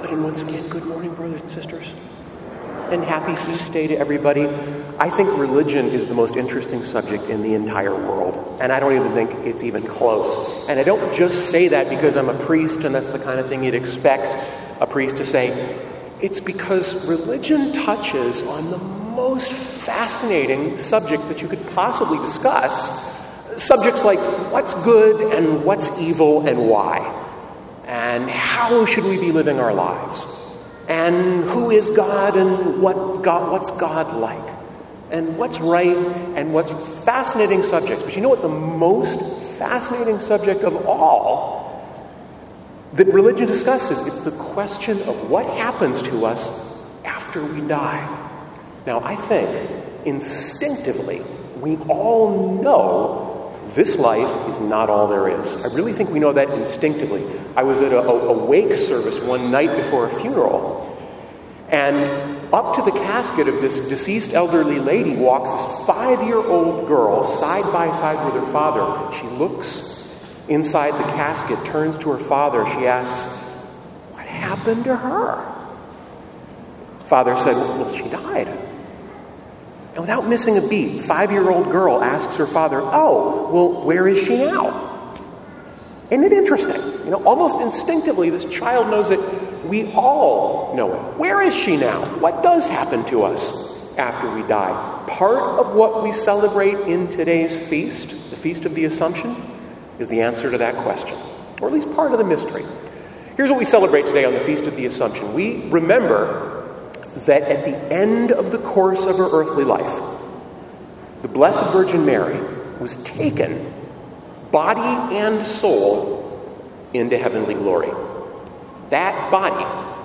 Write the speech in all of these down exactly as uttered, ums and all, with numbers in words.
And once again, good morning, brothers and sisters. And happy feast day to everybody. I think religion is the most interesting subject in the entire world. And I don't even think it's even close. And I don't just say that because I'm a priest and that's the kind of thing you'd expect a priest to say. It's because religion touches on the most fascinating subjects that you could possibly discuss. Subjects like what's good and what's evil and why. And how should we be living our lives? And who is God and what God, what's God like? And what's right and what's fascinating subjects. But you know what the most fascinating subject of all that religion discusses? It's the question of what happens to us after we die. Now, I think instinctively we all know this life is not all there is. I really think we know that instinctively. I was at a, a, a wake service one night before a funeral, and up to the casket of this deceased elderly lady walks this five-year-old girl side by side with her father. She looks inside the casket, turns to her father. She asks, "What happened to her?" Father said, "Well, she died." And without missing a beat, five-year-old girl asks her father, "Oh, well, where is she now?" Isn't it interesting? You know, almost instinctively, this child knows it. We all know it. Where is she now? What does happen to us after we die? Part of what we celebrate in today's feast, the Feast of the Assumption, is the answer to that question, or at least part of the mystery. Here's what we celebrate today on the Feast of the Assumption. We remember that at the end of the course of her earthly life, the Blessed Virgin Mary was taken, body and soul, into heavenly glory. That body,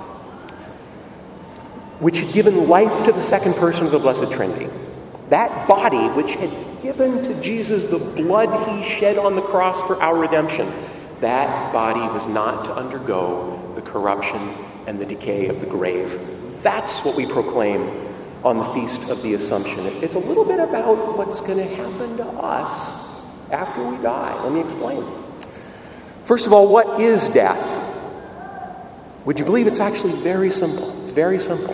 which had given life to the second person of the Blessed Trinity, that body which had given to Jesus the blood he shed on the cross for our redemption, that body was not to undergo the corruption and the decay of the grave. That's what we proclaim on the Feast of the Assumption. It's a little bit about what's going to happen to us after we die. Let me explain. First of all, what is death? Would you believe it's actually very simple? It's very simple.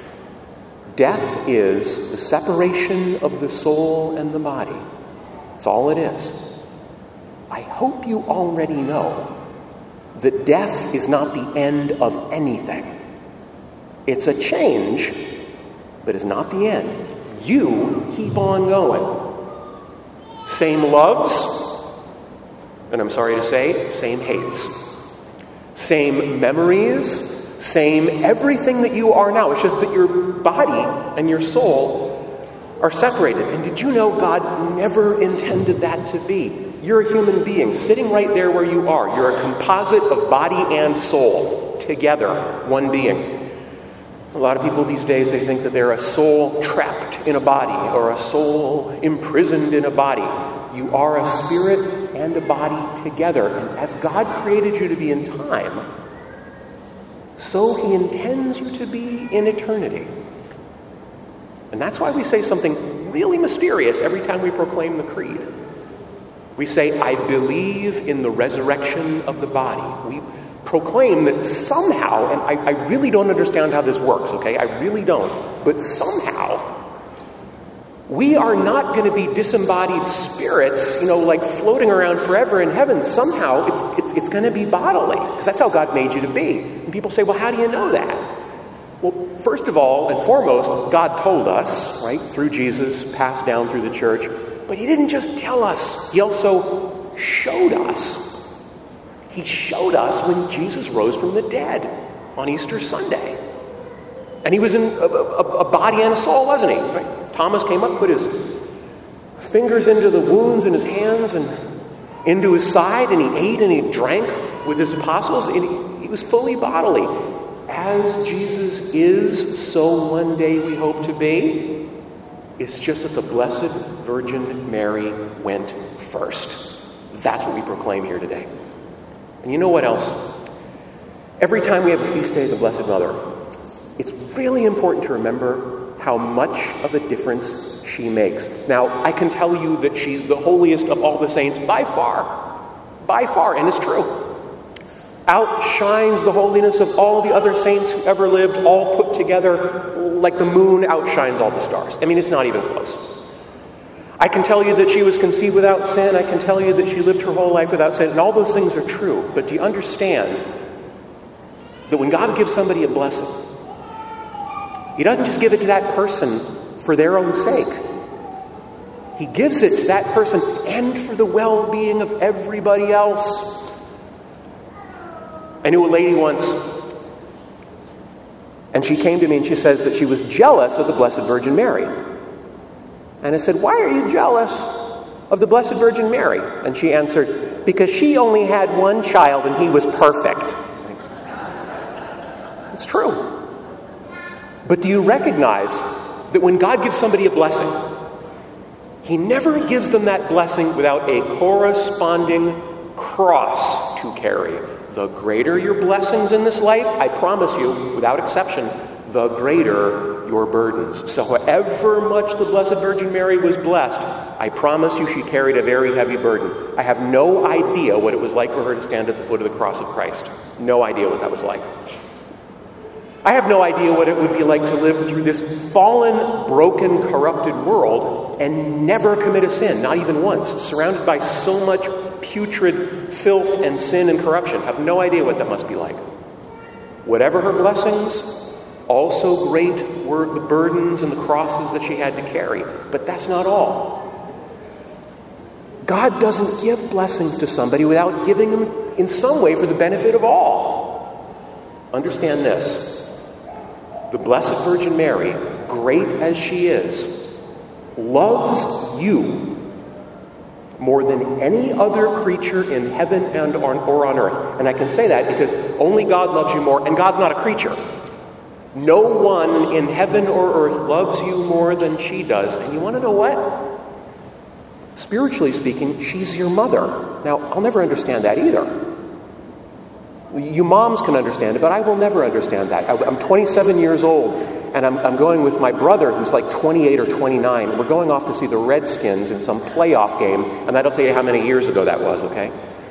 Death is the separation of the soul and the body. That's all it is. I hope you already know that death is not the end of anything. It's a change, but it's not the end. You keep on going. Same loves, and I'm sorry to say, same hates. Same memories, same everything that you are now. It's just that your body and your soul are separated. And did you know God never intended that to be? You're a human being sitting right there where you are. You're a composite of body and soul together, one being. A lot of people these days, they think that they're a soul trapped in a body or a soul imprisoned in a body. You are a spirit and a body together. And as God created you to be in time, so he intends you to be in eternity. And that's why we say something really mysterious every time we proclaim the creed. We say, "I believe in the resurrection of the body." We proclaim that somehow, and I, I really don't understand how this works, okay? I really don't. But somehow, we are not going to be disembodied spirits, you know, like floating around forever in heaven. Somehow, it's it's, it's going to be bodily, because that's how God made you to be. And people say, well, how do you know that? Well, first of all and foremost, God told us, right, through Jesus, passed down through the church. But he didn't just tell us. He also showed us. He showed us when Jesus rose from the dead on Easter Sunday. And he was in a, a, a body and a soul, wasn't he? Right? Thomas came up, put his fingers into the wounds in his hands and into his side, and he ate and he drank with his apostles, and he, he was fully bodily. As Jesus is, so one day we hope to be. It's just that the Blessed Virgin Mary went first. That's what we proclaim here today. And you know what else? Every time we have a feast day of the Blessed Mother, it's really important to remember how much of a difference she makes. Now, I can tell you that she's the holiest of all the saints by far. By far, and it's true. outshines the holiness of all the other saints who ever lived, all put together, like the moon outshines all the stars. I mean, it's not even close. I can tell you that she was conceived without sin. I can tell you that she lived her whole life without sin. And all those things are true. But do you understand that when God gives somebody a blessing, He doesn't just give it to that person for their own sake. He gives it to that person and for the well-being of everybody else. I knew a lady once, and she came to me and she says that she was jealous of the Blessed Virgin Mary. And I said, "Why are you jealous of the Blessed Virgin Mary?" And she answered, "Because she only had one child and he was perfect." It's true. But do you recognize that when God gives somebody a blessing, He never gives them that blessing without a corresponding cross to carry? The greater your blessings in this life, I promise you, without exception, the greater your burdens. So however much the Blessed Virgin Mary was blessed, I promise you she carried a very heavy burden. I have no idea what it was like for her to stand at the foot of the cross of Christ. No idea what that was like. I have no idea what it would be like to live through this fallen, broken, corrupted world and never commit a sin, not even once, surrounded by so much putrid filth and sin and corruption. I have no idea what that must be like. Whatever her blessings, also great were the burdens and the crosses that she had to carry. But that's not all. God doesn't give blessings to somebody without giving them in some way for the benefit of all. Understand this. The Blessed Virgin Mary, great as she is, loves you more than any other creature in heaven and on, or on earth. And I can say that because only God loves you more, and God's not a creature. No one in heaven or earth loves you more than she does. And you want to know what? Spiritually speaking, she's your mother. Now, I'll never understand that either. You moms can understand it, but I will never understand that. I'm twenty-seven years old, and I'm, I'm going with my brother, who's like twenty-eight or twenty-nine. We're going off to see the Redskins in some playoff game, and that'll tell you how many years ago that was, okay?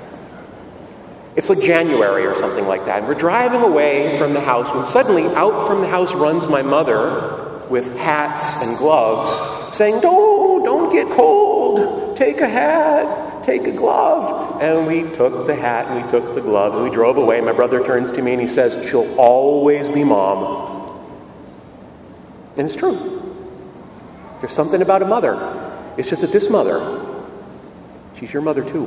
It's like January or something like that. And we're driving away from the house when suddenly out from the house runs my mother with hats and gloves, saying, "No, don't get cold. Take a hat, take a glove." And we took the hat and we took the gloves and we drove away. My brother turns to me and he says, "She'll always be Mom." And it's true. There's something about a mother. It's just that this mother, she's your mother too.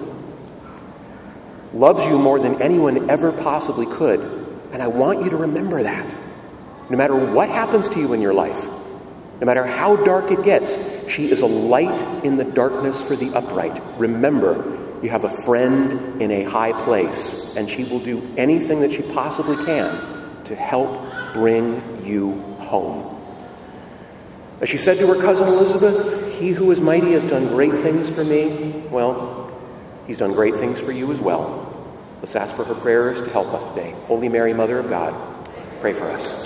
Loves you more than anyone ever possibly could. And I want you to remember that. No matter what happens to you in your life, no matter how dark it gets, she is a light in the darkness for the upright. Remember, you have a friend in a high place, and she will do anything that she possibly can to help bring you home. As she said to her cousin Elizabeth, "He who is mighty has done great things for me." Well, He's done great things for you as well. Let's ask for her prayers to help us today. Holy Mary, Mother of God, pray for us.